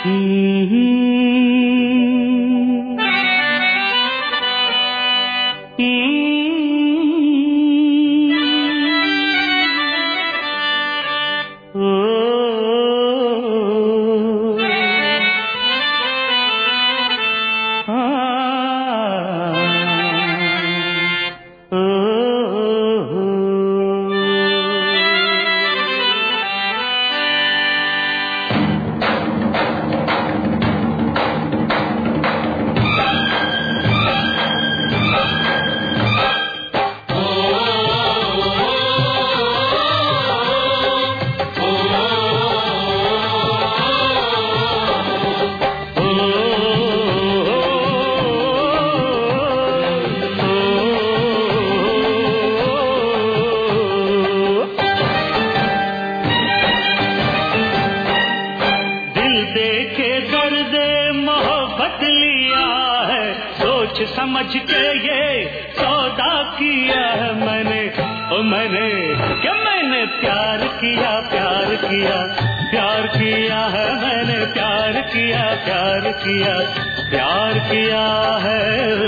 समझ के ये सौदा किया है मैंने, ओ मैंने क्या मैंने प्यार किया, प्यार किया, प्यार किया है मैंने, प्यार किया, प्यार किया, प्यार किया है।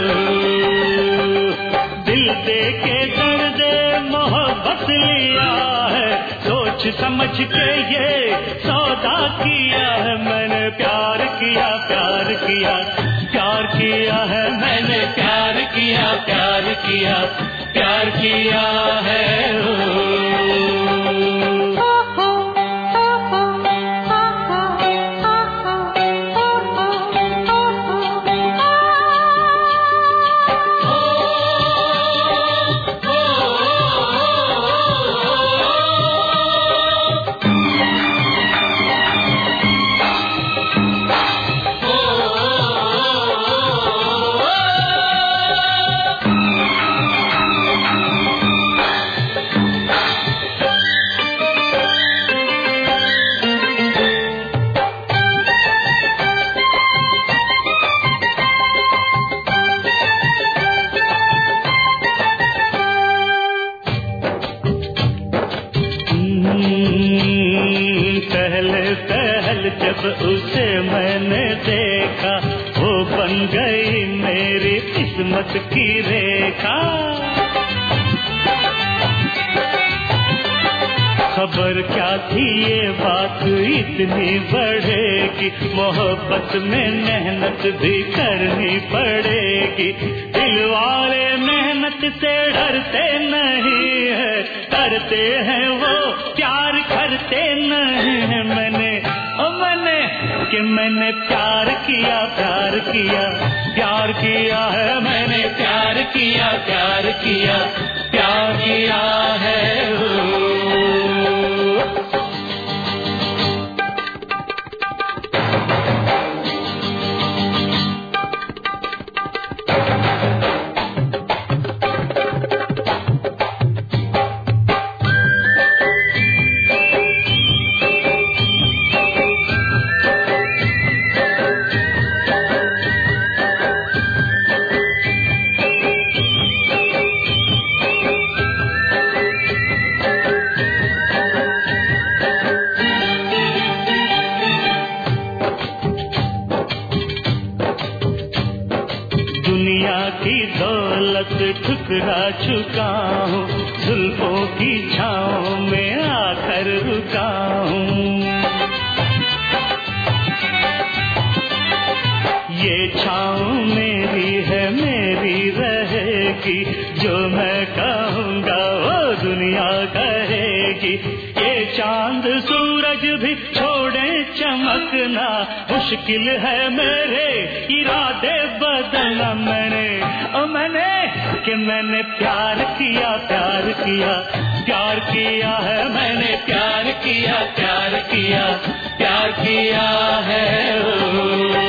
दिल दे के दर्द मोहब्बत लिया है, सोच समझ के ये सौदा किया है मैंने, प्यार किया, प्यार किया, प्यार किया है मैंने, प्यार किया, प्यार किया, प्यार किया है। उसे मैंने देखा वो बन गई मेरी किस्मत की रेखा। खबर क्या थी ये बात इतनी बढ़ेगी, मोहब्बत में मेहनत भी करनी पड़ेगी। दिल वाले मेहनत से डरते नहीं है, करते हैं वो प्यार करते नहीं है। मैंने कि मैंने प्यार किया, प्यार किया, प्यार किया है मैंने, प्यार किया, प्यार किया, प्यार किया है। ठुकरा चुका हूँ, जुल्फों की छाँव में आकर रुका हूँ। ये छाँव मेरी है, मेरी रहेगी, जो मैं कहूँगा वो दुनिया कहेगी। ये चांद सूरज भी छोड़े चमकना, मुश्किल है मेरे इरादे बदलना। मैंने कि मैंने प्यार किया, प्यार किया, प्यार किया है मैंने, प्यार किया, प्यार किया, प्यार किया है।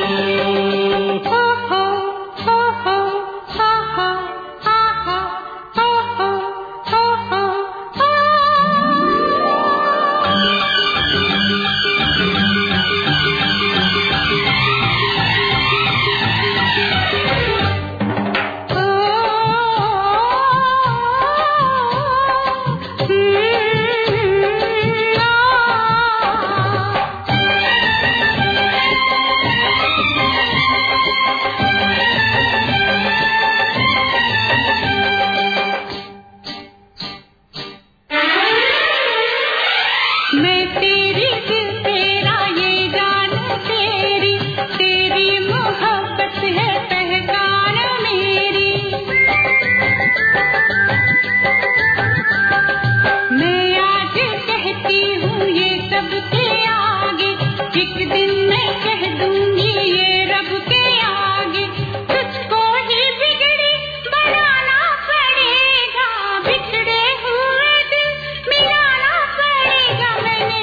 मैं कह दूंगी ये रब के आगे, तुझको ही बिगड़ी बनाना पड़ेगा, बिछड़े हुए दिल मिलाना पड़ेगा। मैंने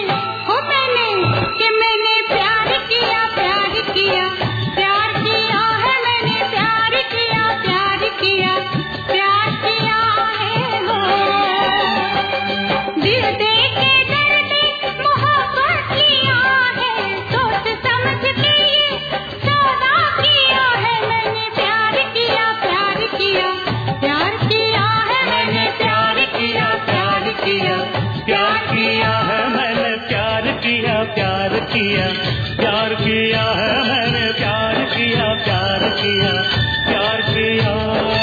प्यार किया, प्यार किया, प्यार किया है मैंने, प्यार किया, प्यार किया, प्यार किया है हो। दिल दे के दर्द मोहब्बत किया है, सोच समझ के ये सौदा किया है मैंने। प्यार किया, प्यार किया, प्यार किया है मैंने, प्यार किया, प्यार किया, प्यार किया है मैंने, प्यार किया, प्यार किया, प्यार किया है मैंने, प्यार किया, प्यार किया, प्यार किया।